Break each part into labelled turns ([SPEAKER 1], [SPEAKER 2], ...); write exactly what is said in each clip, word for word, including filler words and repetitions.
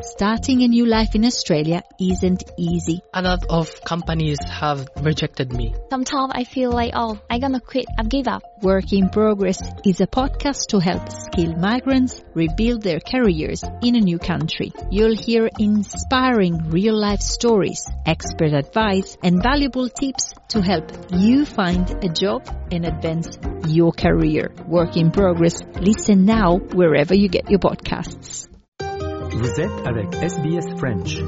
[SPEAKER 1] Starting a new life in Australia isn't easy.
[SPEAKER 2] A lot of companies have rejected me.
[SPEAKER 3] Sometimes I feel like, oh, I'm gonna quit, I've give up.
[SPEAKER 1] Work in Progress is a podcast to help skilled migrants rebuild their careers in a new country. You'll hear inspiring real-life stories, expert advice, and valuable tips to help you find a job and advance your career. Work in Progress. Listen now wherever you get your podcasts.
[SPEAKER 4] Vous êtes avec S B S French.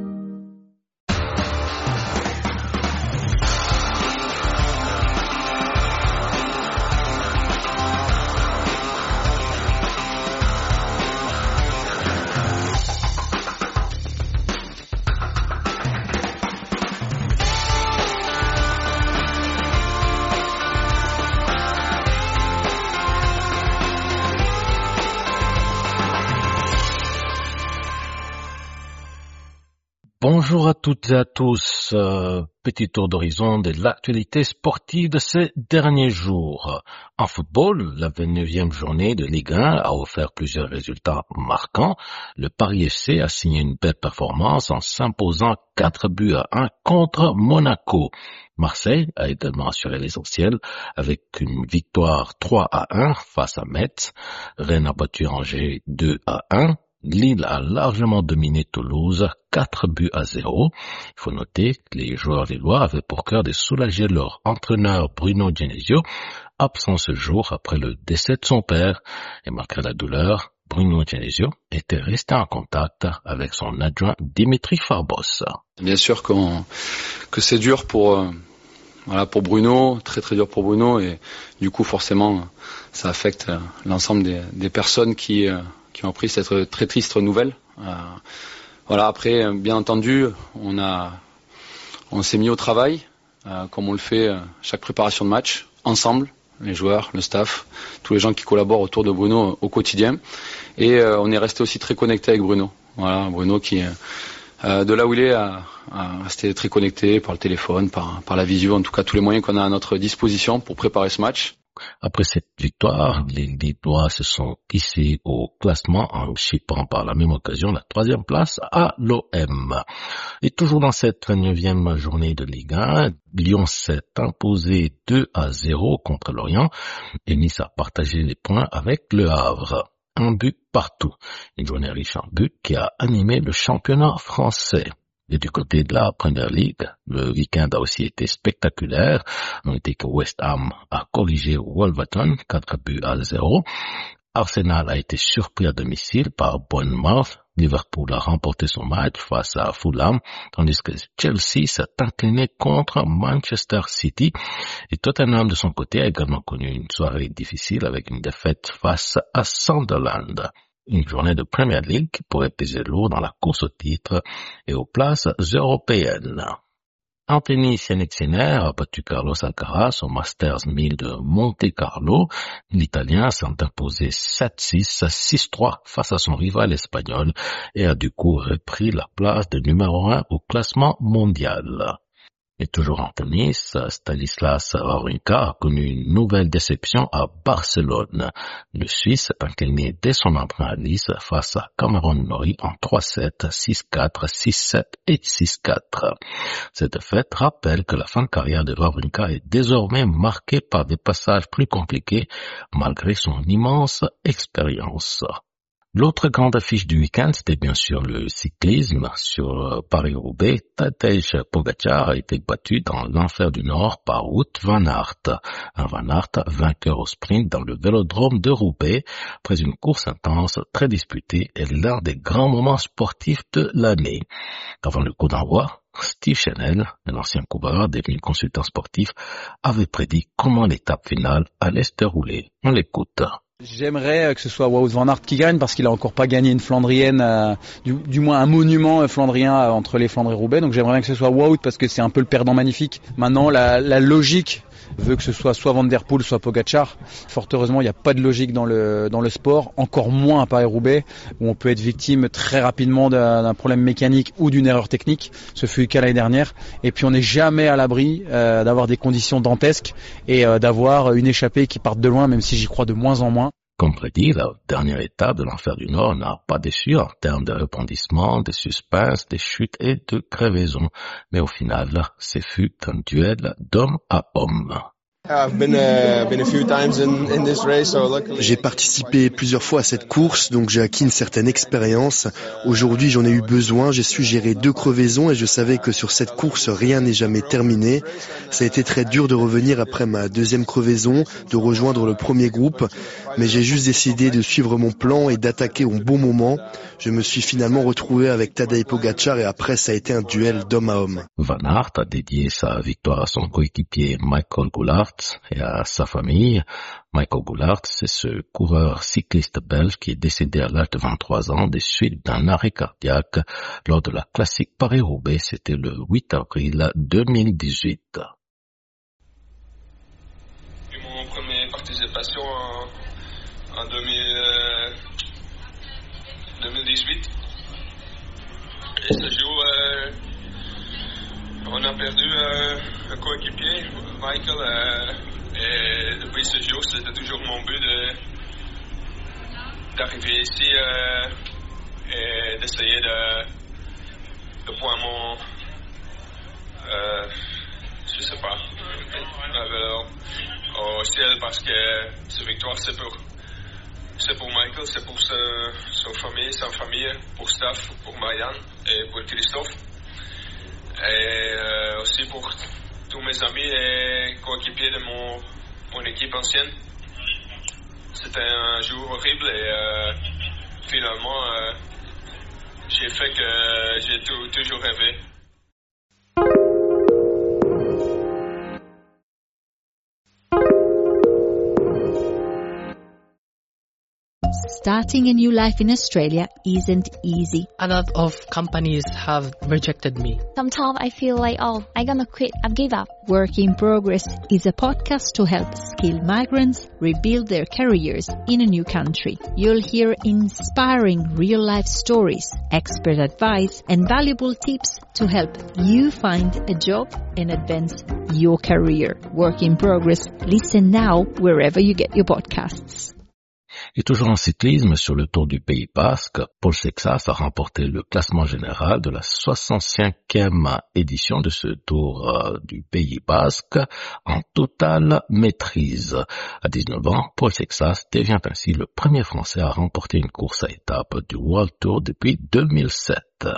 [SPEAKER 5] Bonjour à toutes et à tous. Euh, petit tour d'horizon de l'actualité sportive de ces derniers jours. En football, la vingt-neuvième journée de Ligue un a offert plusieurs résultats marquants. Le Paris F C a signé une belle performance en s'imposant quatre buts à un contre Monaco. Marseille a également assuré l'essentiel avec une victoire trois à un face à Metz. Rennes a battu Angers deux à un. Lille a largement dominé Toulouse, quatre buts à zéro. Il faut noter que les joueurs lillois avaient pour cœur de soulager leur entraîneur Bruno Genesio, absent ce jour après le décès de son père. Et malgré la douleur, Bruno Genesio était resté en contact avec son adjoint Dimitri Farbos.
[SPEAKER 6] Bien sûr qu'on, que c'est dur pour, euh, voilà, pour Bruno, très très dur pour Bruno, et du coup forcément ça affecte euh, l'ensemble des, des personnes qui... Euh, qui ont pris cette très triste nouvelle. Euh, voilà. Après, bien entendu, on a, on s'est mis au travail, euh, comme on le fait euh, chaque préparation de match, ensemble, les joueurs, le staff, tous les gens qui collaborent autour de Bruno euh, au quotidien. Et euh, on est resté aussi très connecté avec Bruno. Voilà, Bruno qui, euh, de là où il est, a, a resté très connecté par le téléphone, par, par la visio, en tout cas tous les moyens qu'on a à notre disposition pour préparer ce match.
[SPEAKER 5] Après cette victoire, les Lillois se sont hissés au classement en chippant par la même occasion la troisième place à l'O M. Et toujours dans cette vingt-neuvième journée de Ligue un, Lyon s'est imposé deux à zéro contre Lorient et Nice a partagé les points avec Le Havre. Un but partout. Une journée riche en buts qui a animé le championnat français. Et du côté de la Premier League, le week-end a aussi été spectaculaire. On était que West Ham a corrigé Wolverhampton, quatre buts à zéro. Arsenal a été surpris à domicile par Bournemouth. Liverpool a remporté son match face à Fulham, tandis que Chelsea s'est incliné contre Manchester City. Et Tottenham, de son côté, a également connu une soirée difficile avec une défaite face à Sunderland. Une journée de Premier League qui pourrait peser lourd dans la course au titre et aux places européennes. En tennis, Yannick Sinner a battu Carlos Alcaraz au Masters mille de Monte Carlo. L'Italien s'est imposé sept six, six trois face à son rival espagnol et a du coup repris la place de numéro un au classement mondial. Et toujours en tennis, Stanislas Wawrinka a connu une nouvelle déception à Barcelone. Le Suisse s'est incliné dès son entrée à Nice face à Cameron Norrie en trois sept, six quatre, six sept et six quatre. Cette défaite rappelle que la fin de carrière de Wawrinka est désormais marquée par des passages plus compliqués malgré son immense expérience. L'autre grande affiche du week-end, c'était bien sûr le cyclisme. Sur Paris-Roubaix, Tadej Pogačar a été battu dans l'enfer du Nord par Wout van Aert. Un Van Aert vainqueur au sprint dans le vélodrome de Roubaix, après une course intense, très disputée et l'un des grands moments sportifs de l'année. Avant le coup d'envoi, Steve Chanel, un ancien coureur devenu consultant sportif, avait prédit comment l'étape finale allait se dérouler. On l'écoute.
[SPEAKER 7] J'aimerais que ce soit Wout van Aert qui gagne parce qu'il a encore pas gagné une Flandrienne, euh, du, du moins un monument flandrien euh, entre les Flandres et Roubaix. Donc j'aimerais bien que ce soit Wout parce que c'est un peu le perdant magnifique. Maintenant la, la logique veut que ce soit soit Van der Poel, soit Pogačar. Fort heureusement, il n'y a pas de logique dans le dans le sport, encore moins à Paris-Roubaix, où on peut être victime très rapidement d'un, d'un problème mécanique ou d'une erreur technique. Ce fut le cas l'année dernière. Et puis on n'est jamais à l'abri euh, d'avoir des conditions dantesques et euh, d'avoir une échappée qui parte de loin, même si j'y crois de moins en moins.
[SPEAKER 5] Comme prédit, la dernière étape de l'Enfer du Nord n'a pas déçu en termes de rebondissements, de suspense, de chutes et de crevaisons. Mais au final, ce fut un duel d'homme à homme.
[SPEAKER 8] J'ai participé plusieurs fois à cette course, donc j'ai acquis une certaine expérience. Aujourd'hui, j'en ai eu besoin. J'ai su gérer deux crevaisons et je savais que sur cette course, rien n'est jamais terminé. Ça a été très dur de revenir après ma deuxième crevaison, de rejoindre le premier groupe, mais j'ai juste décidé de suivre mon plan et d'attaquer au bon moment. Je me suis finalement retrouvé avec Tadej Pogačar et après, ça a été un duel d'homme à homme.
[SPEAKER 5] Van Aert a dédié sa victoire à son coéquipier Michael Goulart et à sa famille. Michael Goulart, c'est ce coureur cycliste belge qui est décédé à l'âge de vingt-trois ans des suites d'un arrêt cardiaque lors de la classique Paris-Roubaix. C'était le huit avril deux mille dix-huit.
[SPEAKER 9] Mon première participation en, en deux mille, euh, deux mille dix-huit. Et ce jour, euh, on a perdu euh, un coéquipier, Michael, euh, et depuis ce jour, c'était toujours mon but de, d'arriver ici euh, et d'essayer de, de prendre mon, euh, je sais pas, euh, au ciel parce que cette victoire c'est pour, c'est pour Michael, c'est pour sa, sa famille, sa famille, pour Steph, pour Marianne et pour Christophe. Et euh, aussi pour tous mes amis et coéquipiers de mon, mon équipe ancienne. C'était un jour horrible et euh, finalement euh, j'ai fait que j'ai tout, toujours rêvé.
[SPEAKER 1] Starting a new life in Australia isn't easy.
[SPEAKER 2] A lot of companies have rejected me.
[SPEAKER 3] Sometimes I feel like, oh, I'm gonna quit. I've give up.
[SPEAKER 1] Work in Progress is a podcast to help skilled migrants rebuild their careers in a new country. You'll hear inspiring real-life stories, expert advice, and valuable tips to help you find a job and advance your career. Work in Progress. Listen now wherever you get your podcasts.
[SPEAKER 5] Et toujours en cyclisme, sur le Tour du Pays Basque, Paul Sexas a remporté le classement général de la soixante-cinquième édition de ce Tour euh, du Pays Basque en totale maîtrise. À dix-neuf ans, Paul Sexas devient ainsi le premier Français à remporter une course à étapes du World Tour depuis deux mille sept.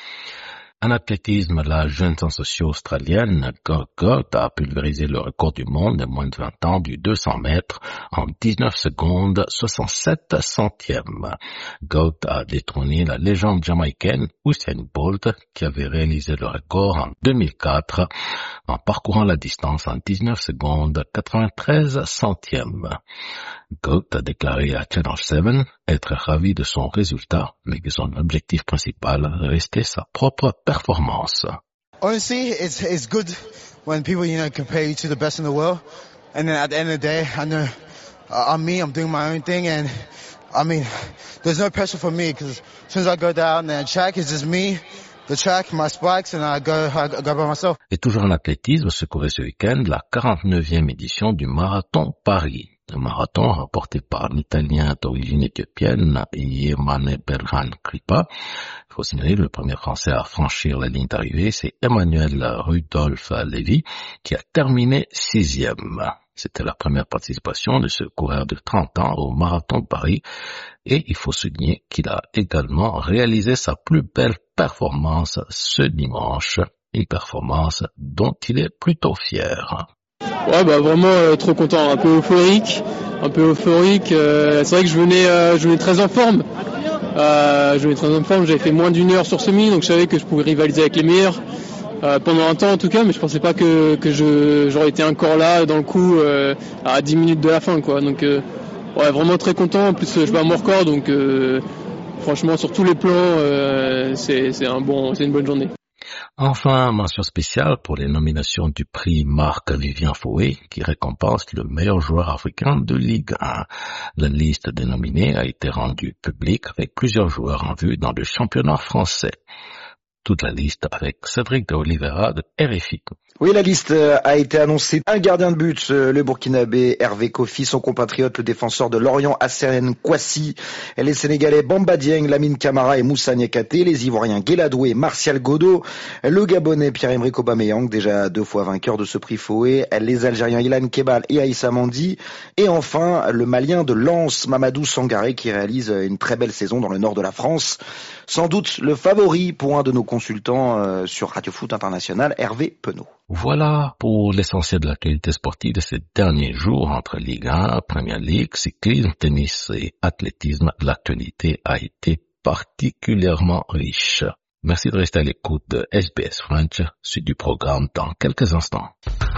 [SPEAKER 5] En athlétisme, la jeune sensation australienne Goat Goat a pulvérisé le record du monde de moins de vingt ans du deux cents mètres en dix-neuf secondes soixante-sept centièmes. Goat a détrôné la légende jamaïcaine Usain Bolt qui avait réalisé le record en deux mille quatre en parcourant la distance en dix-neuf secondes quatre-vingt-treize centièmes. Goat a déclaré à Channel sept être ravi de son résultat, mais que son objectif principal restait sa propre performance.
[SPEAKER 10] Honestly, it's it's good when people, you know, compare you to the best in the world, and then at the end of the day, I know uh, I'm me, I'm doing my own thing, and I mean, there's no pressure for me because as soon as I go down the track, it's just me, the track, my spikes, and I go, I go by myself.
[SPEAKER 5] Et toujours en athlétisme, se courait ce week-end la quarante-neuvième édition du Marathon Paris. Le marathon remporté par l'Italien d'origine éthiopienne Yemane Berhan Kripa. Il faut signaler le premier Français à franchir la ligne d'arrivée, c'est Emmanuel Rudolph Lévy qui a terminé sixième. C'était la première participation de ce coureur de trente ans au Marathon de Paris et il faut souligner qu'il a également réalisé sa plus belle performance ce dimanche, une performance dont il est plutôt fier.
[SPEAKER 11] Ouais, bah vraiment euh, trop content, un peu euphorique, un peu euphorique. Euh, c'est vrai que je venais, euh, je venais très en forme. Euh, je venais très en forme. J'avais fait moins d'une heure sur semi, donc je savais que je pouvais rivaliser avec les meilleurs euh, pendant un temps en tout cas, mais je pensais pas que que je j'aurais été encore là dans le coup euh, à dix minutes de la fin, quoi. Donc euh, ouais, vraiment très content. En plus, je bats mon record, donc euh, franchement sur tous les plans, euh, c'est c'est un bon, c'est une bonne journée.
[SPEAKER 5] Enfin, mention spéciale pour les nominations du prix Marc-Vivien Fouet, qui récompense le meilleur joueur africain de Ligue un. La liste des nominés a été rendue publique avec plusieurs joueurs en vue dans le championnat français. toute la liste avec Cédric de Oliveira de R F I.
[SPEAKER 12] Oui, la liste a été annoncée. Un gardien de but, le Burkinabé Hervé Kofi, son compatriote, le défenseur de Lorient Hassen Kouassi, les Sénégalais Bamba Dieng, Lamine Camara et Moussa Niakhaté, les Ivoiriens Guéladoué et Martial Godot, le Gabonais Pierre-Emerick Aubameyang, déjà deux fois vainqueur de ce prix Fouet, les Algériens Ilan Kebal et Aïssa Mandi, et enfin le Malien de Lens, Mamadou Sangaré, qui réalise une très belle saison dans le nord de la France. Sans doute le favori pour un de nos consultants euh, sur Radio Foot International, Hervé Penaud.
[SPEAKER 5] Voilà pour l'essentiel de l'actualité sportive de ces derniers jours entre Ligue un, Premier League, cyclisme, tennis et athlétisme. L'actualité a été particulièrement riche. Merci de rester à l'écoute de S B S French, suite du programme dans quelques instants.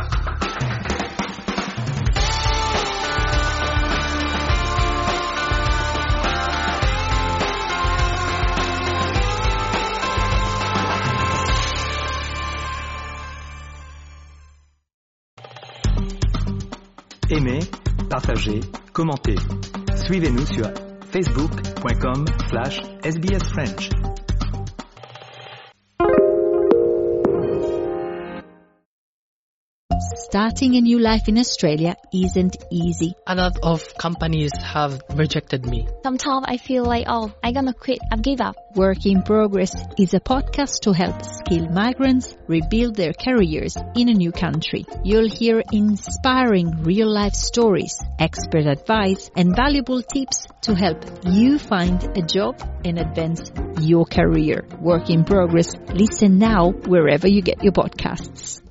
[SPEAKER 4] Aimez, partagez, commentez. Suivez-nous sur facebook point com slash S B S French.
[SPEAKER 1] Starting a new life in Australia isn't easy.
[SPEAKER 2] A lot of companies have rejected me.
[SPEAKER 3] Sometimes I feel like, oh, I'm gonna quit. I've give up.
[SPEAKER 1] Work in Progress is a podcast to help skilled migrants rebuild their careers in a new country. You'll hear inspiring real-life stories, expert advice, and valuable tips to help you find a job and advance your career. Work in Progress. Listen now wherever you get your podcasts.